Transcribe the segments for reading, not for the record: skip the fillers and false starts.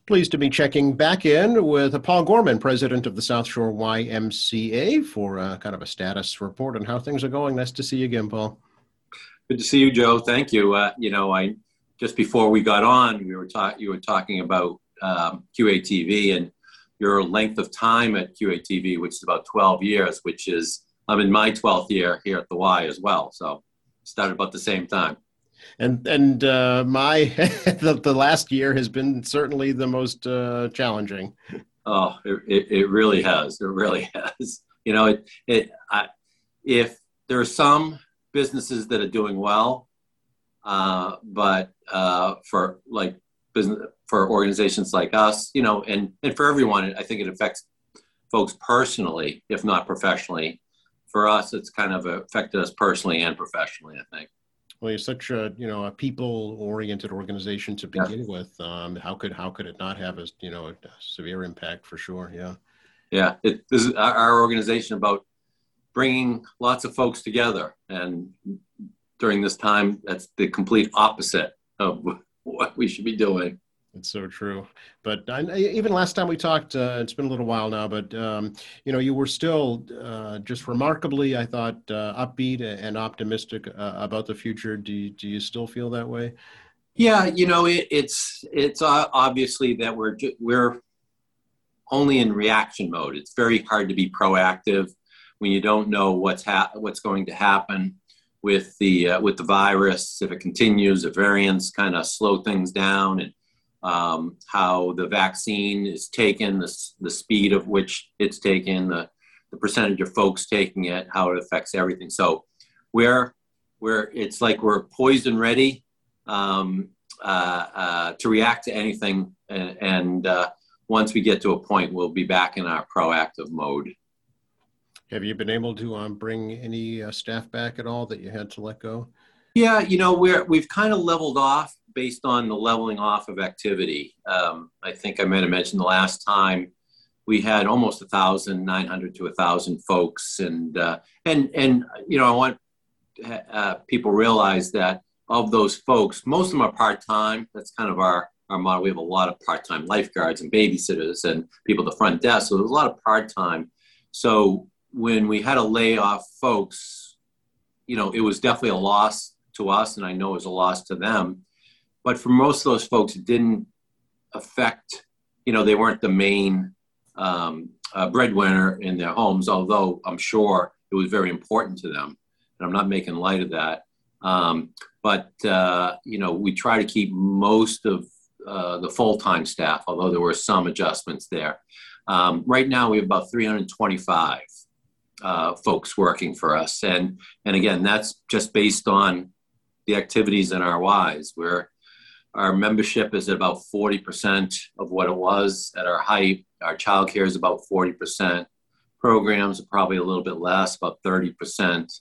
Pleased to be checking back in with Paul Gorman, president of the South Shore YMCA, for kind of a status report on how things are going. Nice to see you again, Paul. Good to see you, Joe. Thank you. I just before we got on, you were talking about QATV and your length of time at QATV, which is about 12 years, which is I'm in my 12th year here at the Y as well. So started about the same time. And my the last year has been certainly the most challenging. Oh, it really has. It really has. If there are some businesses that are doing well, but for like business for organizations like us, and for everyone, I think it affects folks personally, if not professionally. For us, it's kind of affected us personally and professionally, I think. Well, you're such a people-oriented organization to Yeah. begin with. How could it not have a severe impact for sure? Yeah. Yeah, this is our organization about bringing lots of folks together, and during this time, that's the complete opposite of what we should be doing. It's so true. But even last time we talked, it's been a little while now, but you were still just remarkably, I thought, upbeat and optimistic about the future. Do you still feel that way? Yeah, it's obviously that we're only in reaction mode. It's very hard to be proactive when you don't know what's going to happen with the virus. If it continues, the variants kind of slow things down, and how the vaccine is taken, the speed of which it's taken, the percentage of folks taking it, how it affects everything. So it's like we're poised and ready to react to anything. And once we get to a point, we'll be back in our proactive mode. Have you been able to bring any staff back at all that you had to let go? Yeah, we've kind of leveled off based on the leveling off of activity. I think I might have mentioned the last time we had almost 1,900 to 1,000 folks, and I want people realize that of those folks, most of them are part time. That's kind of our model. We have a lot of part time lifeguards and babysitters and people at the front desk. So there's a lot of part time. So when we had to lay off folks, it was definitely a loss to us, and I know it was a loss to them. But for most of those folks, it didn't affect, they weren't the main breadwinner in their homes, although I'm sure it was very important to them. And I'm not making light of that. But we try to keep most of the full-time staff, although there were some adjustments there. Right now, we have about 325 folks working for us. And again, that's just based on the activities in our Ys, where our membership is at about 40% of what it was at our height. Our childcare is about 40%. Programs are probably a little bit less, about 30%.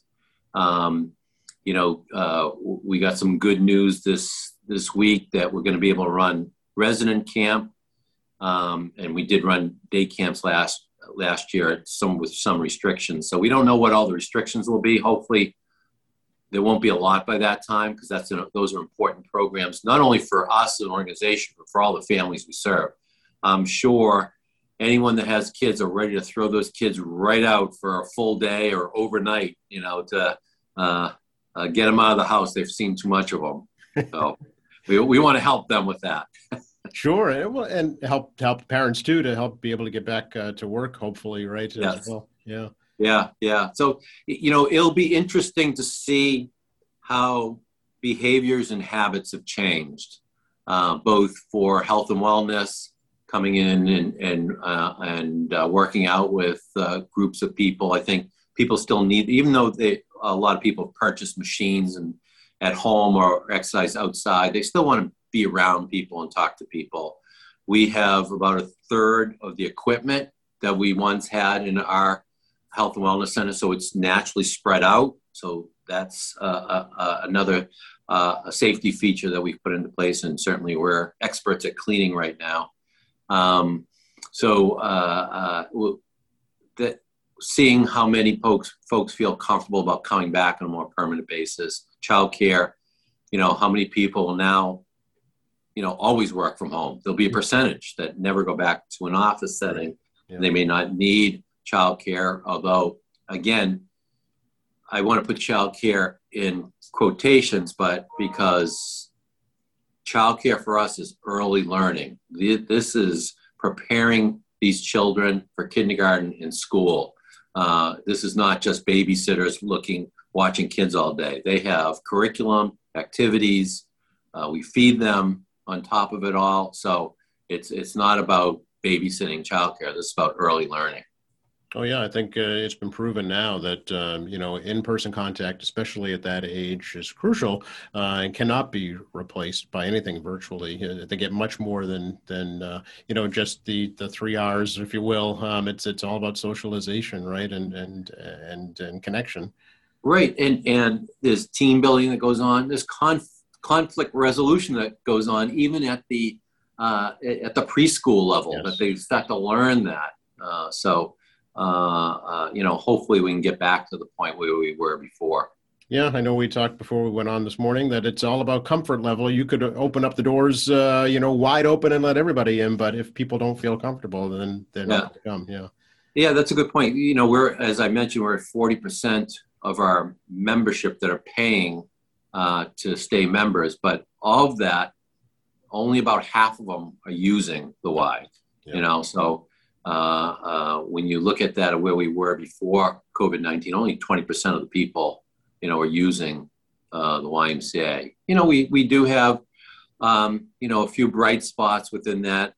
We got some good news this week that we're going to be able to run resident camp, and we did run day camps last year with some restrictions. So we don't know what all the restrictions will be. Hopefully, there won't be a lot by that time, because those are important programs, not only for us as an organization, but for all the families we serve. I'm sure anyone that has kids are ready to throw those kids right out for a full day or overnight, to get them out of the house. They've seen too much of them. So we want to help them with that. Sure, and help parents too, to help be able to get back to work, hopefully, right? Yes. As well. Yeah. Yeah. So, it'll be interesting to see how behaviors and habits have changed, both for health and wellness, coming in and working out with groups of people. I think people still need, even though a lot of people purchase machines and at home or exercise outside, they still want to be around people and talk to people. We have about a third of the equipment that we once had in our health and wellness center, so it's naturally spread out. So that's another safety feature that we've put into place, and certainly we're experts at cleaning right now. Seeing how many folks feel comfortable about coming back on a more permanent basis. Childcare, how many people now always work from home. There'll be a percentage that never go back to an office setting. Yeah. They may not need childcare, although, again, I want to put childcare in quotations, but because childcare for us is early learning. This is preparing these children for kindergarten and school. This is not just babysitters watching kids all day. They have curriculum, activities. We feed them on top of it all. So it's not about babysitting childcare. This is about early learning. Oh, yeah. I think it's been proven now that, in-person contact, especially at that age, is crucial and cannot be replaced by anything virtually. They get much more than just the 3 hours, if you will. It's all about socialization, right? And connection. Right. And there's team building that goes on. There's conflict resolution that goes on, even at the preschool level. Yes. That they start to learn that. Hopefully we can get back to the point where we were before. Yeah, I know we talked before we went on this morning that it's all about comfort level. You could open up the doors, wide open and let everybody in, but if people don't feel comfortable, then they're not going to come. Yeah. Yeah, that's a good point. As I mentioned, we're at 40% of our membership that are paying to stay members, but of that, only about half of them are using the Y. Yeah. So when you look at that, where we were before COVID-19, only 20% of the people, are using the YMCA. We do have, a few bright spots within that.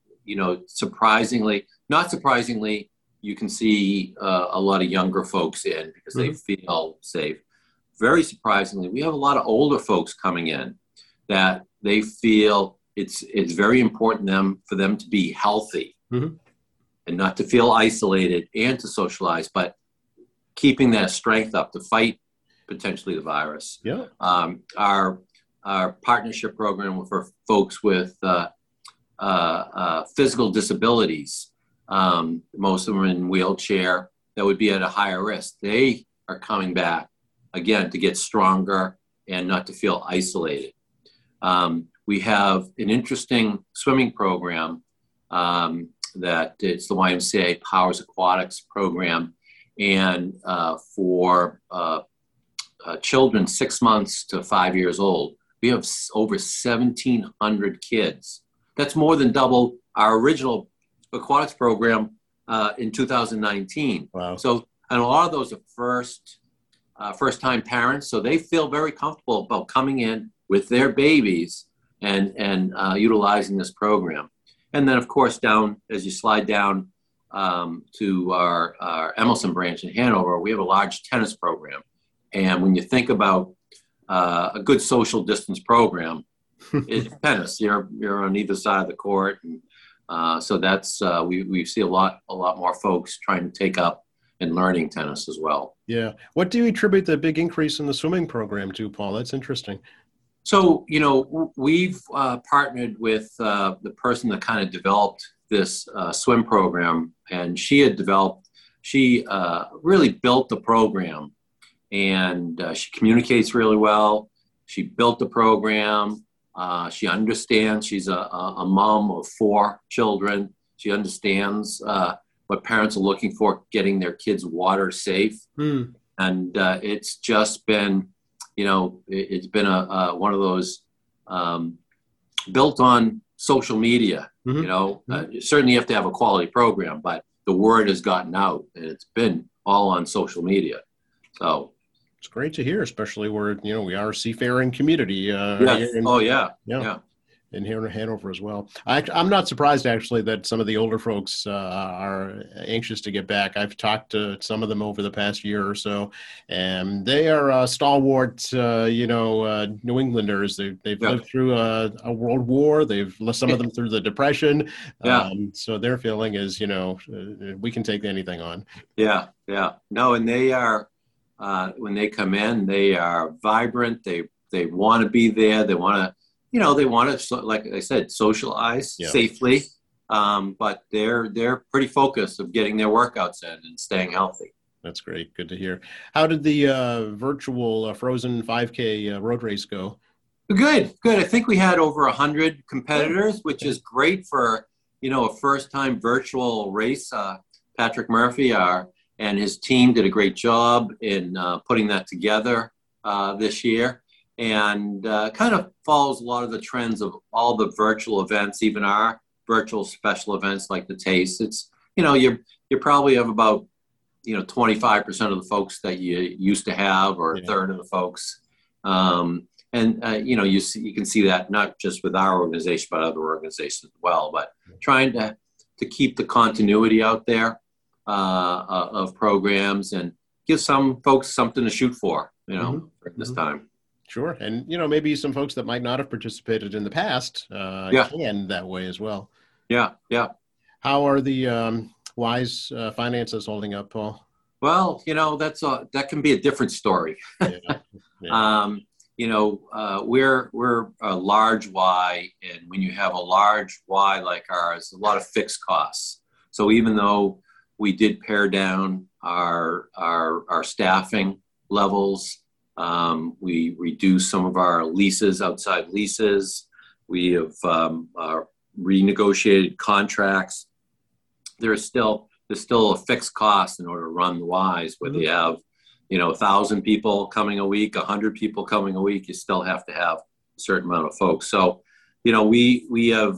Not surprisingly, you can see a lot of younger folks in because they feel safe. Very surprisingly, we have a lot of older folks coming in that they feel it's very important for them to be healthy. Mm-hmm. And not to feel isolated and to socialize, but keeping that strength up to fight potentially the virus. Yeah. Our partnership program for folks with physical disabilities, most of them in wheelchair, that would be at a higher risk. They are coming back again to get stronger and not to feel isolated. We have an interesting swimming program that it's the YMCA Powers Aquatics program, and for children 6 months to 5 years old, we have over 1,700 kids. That's more than double our original aquatics program in 2019. Wow. So, and a lot of those are first-time parents, so they feel very comfortable about coming in with their babies and utilizing this program. And then, of course, as you slide down to our Emerson branch in Hanover, we have a large tennis program. And when you think about a good social distance program, it's tennis. You're on either side of the court, and so that's we see a lot more folks trying to take up and learning tennis as well. Yeah. What do you attribute the big increase in the swimming program to, Paul? That's interesting. So, we've partnered with the person that kind of developed this swim program, and she really built the program, and she communicates really well. She built the program. She understands. She's a mom of 4 children. She understands what parents are looking for, getting their kids water safe. And it's just been, it's been one of those built on social media. Certainly you have to have a quality program, but the word has gotten out, and it's been all on social media. So it's great to hear, especially where we are a seafaring community. Yeah. And here in Hanover as well. I'm not surprised, actually, that some of the older folks are anxious to get back. I've talked to some of them over the past year or so, and they are stalwart, New Englanders. They've lived through a world war. They've lived some of them through the Depression. So their feeling is, we can take anything on. Yeah. No, and they are, when they come in, they are vibrant. They want to be there. They want to, like I said, socialize safely, but they're pretty focused of getting their workouts in and staying healthy. That's great. Good to hear. How did the virtual Frozen 5K road race go? Good, good. I think we had over 100 competitors, which is great for, a first-time virtual race. Patrick Murphy, and his team did a great job in putting that together this year, and kind of follows a lot of the trends of all the virtual events, even our virtual special events like the Taste. It's, you probably have about, 25% of the folks that you used to have, or a third of the folks. You can see that not just with our organization, but other organizations as well. But trying to keep the continuity out there of programs and give some folks something to shoot for, this time. Sure. And, maybe some folks that might not have participated in the past can that way as well. Yeah, yeah. How are the Wise finances holding up, Paul? Well, that can be a different story. We're a large Y, and when you have a large Y like ours, a lot of fixed costs. So even though we did pare down our staffing levels, we reduced some of our leases, outside leases. We have renegotiated contracts. There's still a fixed cost in order to run the Wise, whether you have 1,000 people coming a week, 100 people coming a week, you still have to have a certain amount of folks. So, we have,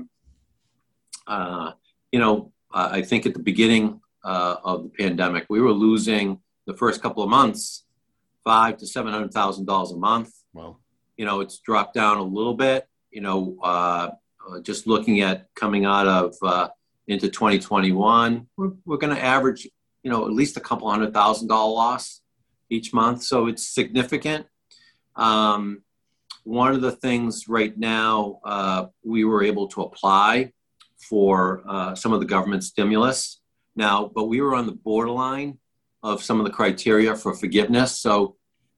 I think at the beginning of the pandemic, we were losing the first couple of months, $500,000 to $700,000 a month. Wow. It's dropped down a little bit. Just looking at coming out of into 2021, we're going to average, at least a couple $100,000 loss each month. So it's significant. One of the things right now, we were able to apply for some of the government stimulus now, but we were on the borderline of some of the criteria for forgiveness. So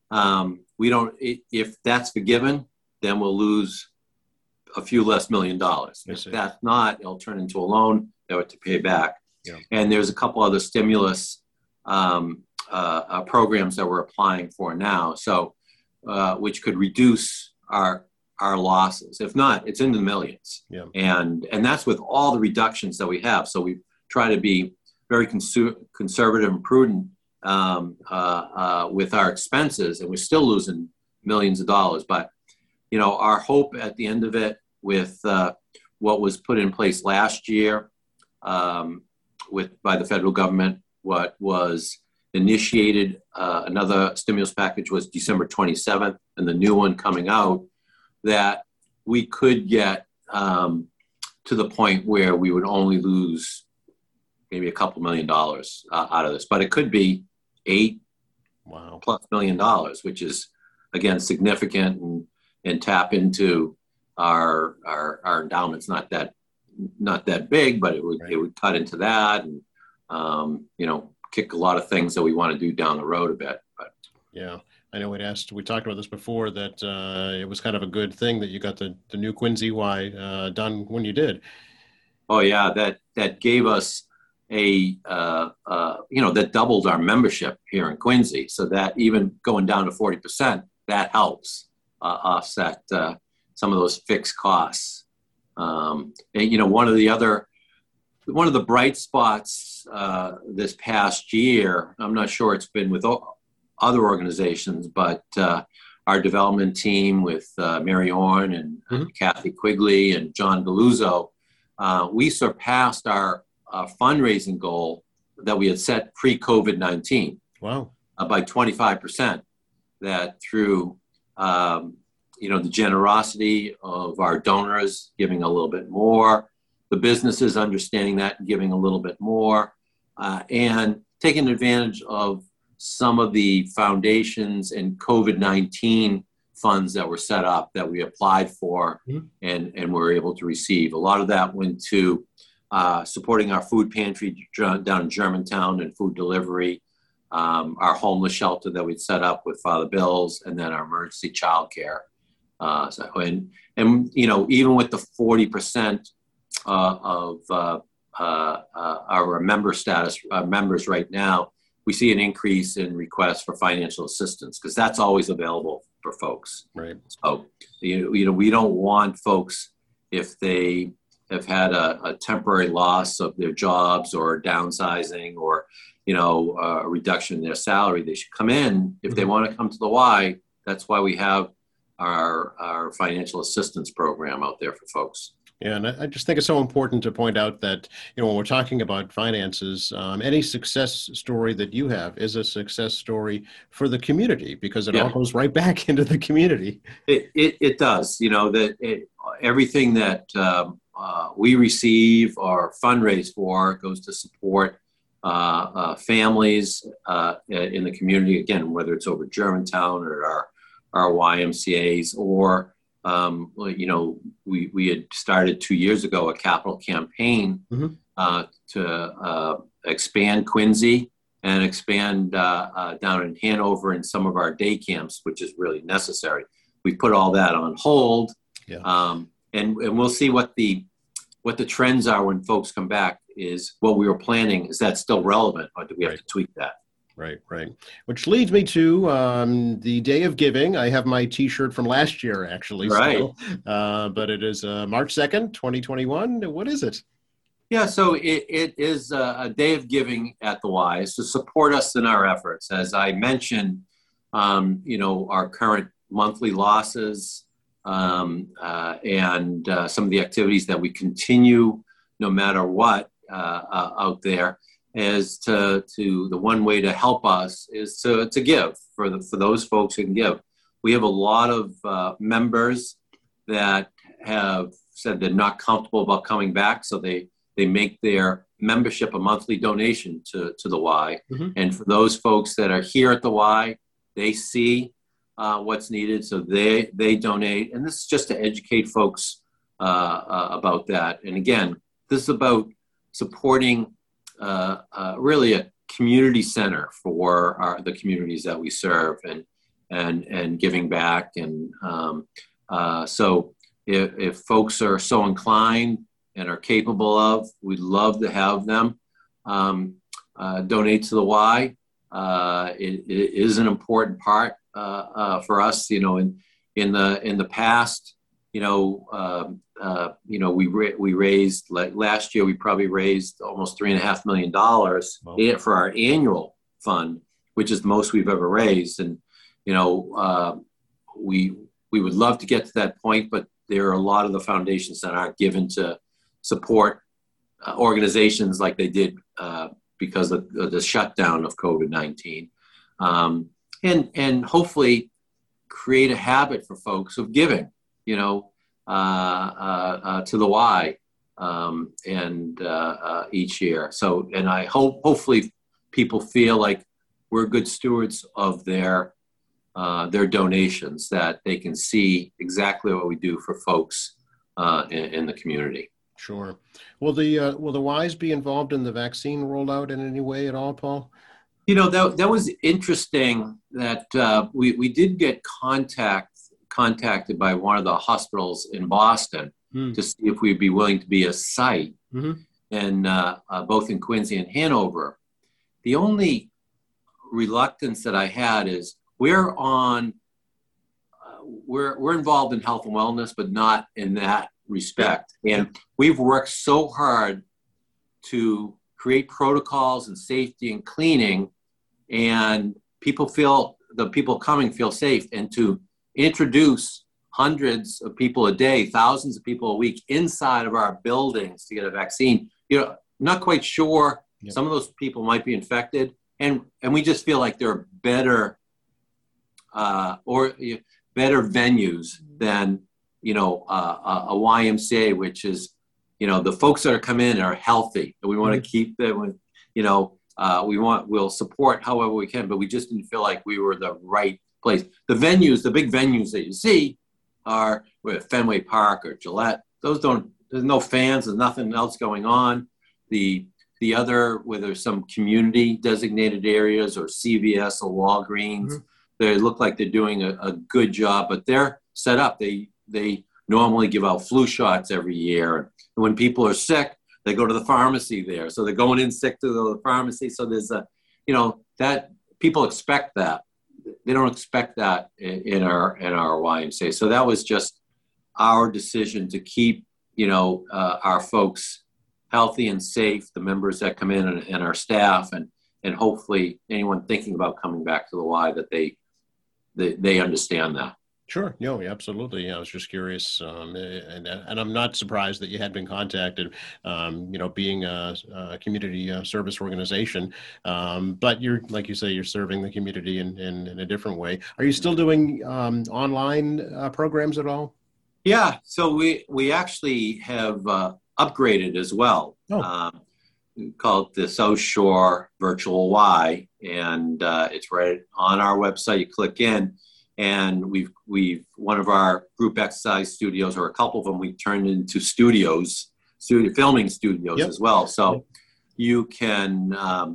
if that's forgiven, then we'll lose a few less $1 million. If that's not, it'll turn into a loan that we have to pay back. Yeah. And there's a couple other stimulus programs that we're applying for now, so which could reduce our losses. If not, it's in the millions. Yeah. And that's with all the reductions that we have. So we try to be very conservative and prudent with our expenses, and we're still losing millions of dollars. But our hope at the end of it, with what was put in place last year by the federal government, what was initiated, another stimulus package was December 27th, and the new one coming out, that we could get to the point where we would only lose maybe a couple $1 million out of this. But it could be $8+ million, which is, again, significant, and tap into our endowments. Not that big, but it would cut into that, and kick a lot of things that we want to do down the road a bit. But yeah, I know we talked about this before, that it was kind of a good thing that you got the new Quincy Y done when you did. Oh yeah, that gave us that doubled our membership here in Quincy. So that even going down to 40%, that helps offset some of those fixed costs. And, one of the bright spots this past year, I'm not sure it's been with other organizations, but our development team with Mary Orn and Kathy Quigley and John Galuzzo, we surpassed our fundraising goal that we had set pre-COVID-19. Wow. By 25%. That through the generosity of our donors giving a little bit more, the businesses understanding that and giving a little bit more, and taking advantage of some of the foundations and COVID-19 funds that were set up that we applied for and were able to receive. A lot of that went to supporting our food pantry down in Germantown and food delivery, our homeless shelter that we'd set up with Father Bill's, and then our emergency childcare. Even with the 40% of our member status members right now, we see an increase in requests for financial assistance, because that's always available for folks. Right. So, we don't want folks, if they have had a temporary loss of their jobs or downsizing or, a reduction in their salary, they should come in. If they want to come to the Y, that's why we have our financial assistance program out there for folks. Yeah, and I just think it's so important to point out that, when we're talking about finances, any success story that you have is a success story for the community, because it all goes right back into the community. It does. Everything that we receive or fundraise for goes to support families in the community. Again, whether it's over Germantown or our YMCA's, or we had started 2 years ago a capital campaign to expand Quincy and expand down in Hanover and some of our day camps, which is really necessary. We put all that on hold, and we'll see what the trends are when folks come back. Is what we were planning, is that still relevant, or do we have to tweak that? Right. Which leads me to the Day of Giving. I have my T-shirt from last year, actually. Right. Still, but it is March 2nd, 2021. What is it? Yeah, so it is a Day of Giving at the Y. It's to support us in our efforts. As I mentioned, our current monthly losses and some of the activities that we continue no matter what out there, is to the one way to help us is to give for those folks who can give. We have a lot of members that have said they're not comfortable about coming back, so they make their membership a monthly donation to the Y. And for those folks that are here at the Y, they see what's needed, so they donate. And this is just to educate folks about that. And again, this is about supporting really a community center for the communities that we serve, and giving back. And so if folks are so inclined and are capable of, we'd love to have them donate to the Y. It is an important part for us. In the past, we raised, like last year, we probably raised almost $3.5 million for our annual fund, which is the most we've ever raised. And, we would love to get to that point, but there are a lot of the foundations that aren't given to support organizations like they did because of the shutdown of COVID-19. And hopefully create a habit for folks of giving, to the Y each year. So, and I hopefully people feel like we're good stewards of their donations, that they can see exactly what we do for folks in the community. Sure. Will the Ys be involved in the vaccine rollout in any way at all, Paul? That was interesting that we did get contacted by one of the hospitals in Boston to see if we'd be willing to be a site, and both in Quincy and Hanover. The only reluctance that I had is we're involved in health and wellness, but not in that respect. And we've worked so hard to create protocols and safety and cleaning, and the people coming feel safe, and to introduce hundreds of people a day, thousands of people a week inside of our buildings to get a vaccine. Not quite sure. Yep. Some of those people might be infected, and we just feel like there are better venues than a YMCA, which is the folks that are coming in are healthy, and we want to keep them. We'll support however we can, but we just didn't feel like we were the right place. The big venues that you see are with Fenway Park or Gillette. There's no fans, there's nothing else going on. The other, where there's some community designated areas or CVS or Walgreens, they look like they're doing a good job, but they're set up. They normally give out flu shots every year. And when people are sick, they go to the pharmacy there. So they're going in sick to the pharmacy. So there's that people expect that. they don't expect that in our YMCA. So that was just our decision to keep, our folks healthy and safe, the members that come in and our staff, and hopefully anyone thinking about coming back to the Y, that they understand that. Sure. No, absolutely. I was just curious, and I'm not surprised that you had been contacted. Being a community service organization, but you're, like you say, you're serving the community in a different way. Are you still doing online programs at all? Yeah. So we actually have upgraded as well. Oh. We call it the South Shore Virtual Y, and it's right on our website. You click in. And we've one of our group exercise studios, or a couple of them, we've turned into filming studios as well. So you can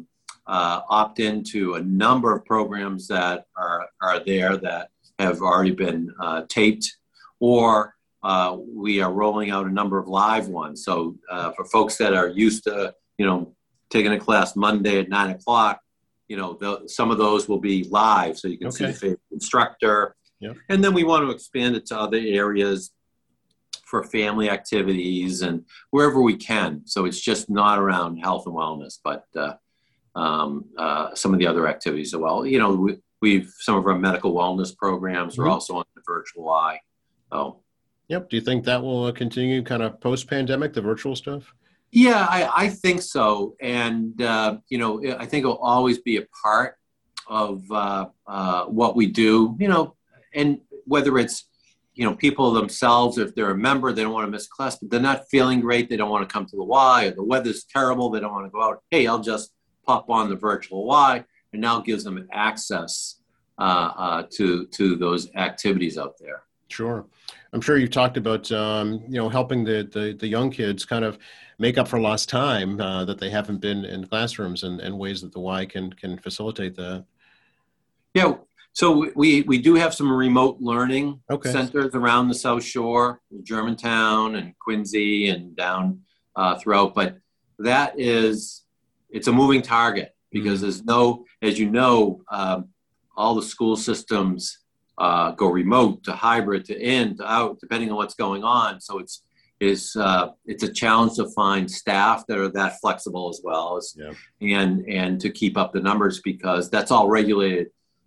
opt into a number of programs that are there that have already been taped, or we are rolling out a number of live ones. So for folks that are used to, taking a class Monday at 9:00, some of those will be live, so you can see the favorite instructor. Yep. And then we want to expand it to other areas for family activities and wherever we can. So it's just not around health and wellness, but some of the other activities as well. We've some of our medical wellness programs are also on the virtual Y. So. Yep. Do you think that will continue kind of post-pandemic, the virtual stuff? Yeah, I think so. And, I think it'll always be a part of what we do, and whether it's, people themselves, if they're a member, they don't want to miss class, but they're not feeling great, they don't want to come to the Y, or the weather's terrible, they don't want to go out. Hey, I'll just pop on the virtual Y, and now gives them access to those activities out there. Sure. I'm sure you've talked about, helping the young kids kind of make up for lost time that they haven't been in classrooms, and ways that the Y can facilitate that. Yeah. So we do have some remote learning centers around the South Shore, Germantown and Quincy and down throughout. But it's a moving target, because there's all the school systems go remote to hybrid to in to out, depending on what's going on. So it's a challenge to find staff that are that flexible as well as, and to keep up the numbers, because that's all regulated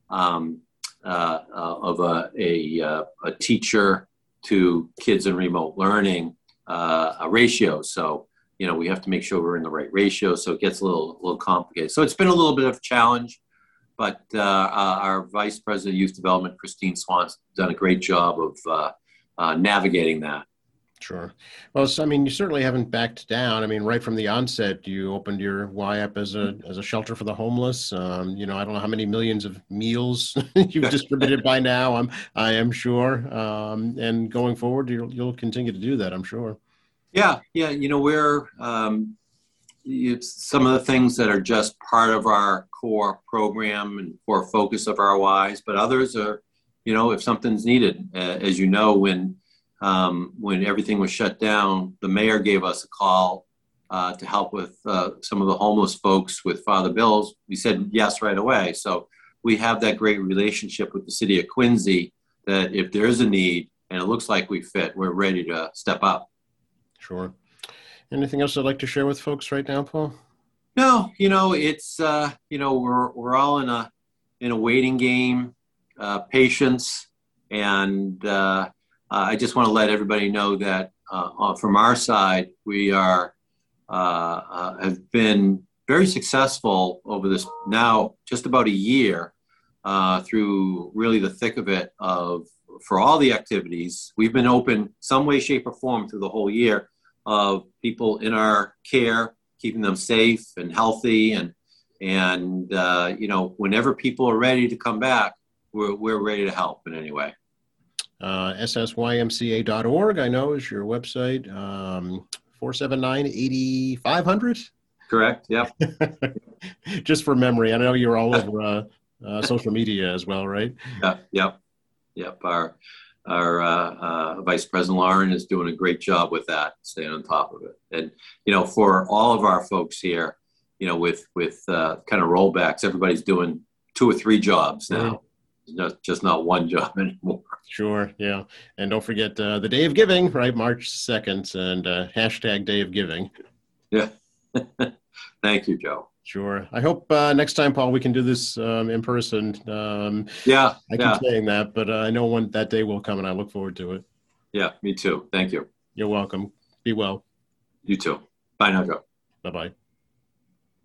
of a teacher to kids in remote learning a ratio. So we have to make sure we're in the right ratio. So it gets a little complicated. So it's been a little bit of a challenge. But our Vice President of Youth Development, Christine Swan's done a great job of navigating that. Sure. Well, you certainly haven't backed down. Right from the onset, you opened your Y up as a shelter for the homeless. I don't know how many millions of meals you've distributed by now. I am sure. And going forward, you'll continue to do that, I'm sure. Yeah. We're some of the things that are just part of our core program and core focus of our Ys, but others are, if something's needed. As you know, when everything was shut down, the mayor gave us a call to help with some of the homeless folks with Father Bills. We said yes right away. So we have that great relationship with the city of Quincy, that if there is a need and it looks like we fit, we're ready to step up. Sure. Anything else I'd like to share with folks right now, Paul? No, it's we're all in a waiting game, patience, and I just want to let everybody know that from our side, we have been very successful over this now just about a year through really the thick of it for all the activities. We've been open some way, shape, or form through the whole year, of people in our care, keeping them safe and healthy, and whenever people are ready to come back, we're ready to help in any way. SSYMCA.org, I know, is your website. 479-8500. Correct. Yep. Just for memory, I know you're all over social media as well, right? Yep. Our Vice President Lauren is doing a great job with that, staying on top of it. And, for all of our folks here, with kind of rollbacks, everybody's doing 2 or 3 jobs now. just not one job anymore. Sure. Yeah. And don't forget the Day of Giving, right? March 2nd, and hashtag Day of Giving. Yeah. Thank you, Joe. Sure. I hope next time, Paul, we can do this in person. Yeah. I keep saying that, but I know when that day will come, and I look forward to it. Yeah, me too. Thank you. You're welcome. Be well. You too. Bye now, Joe. Bye-bye.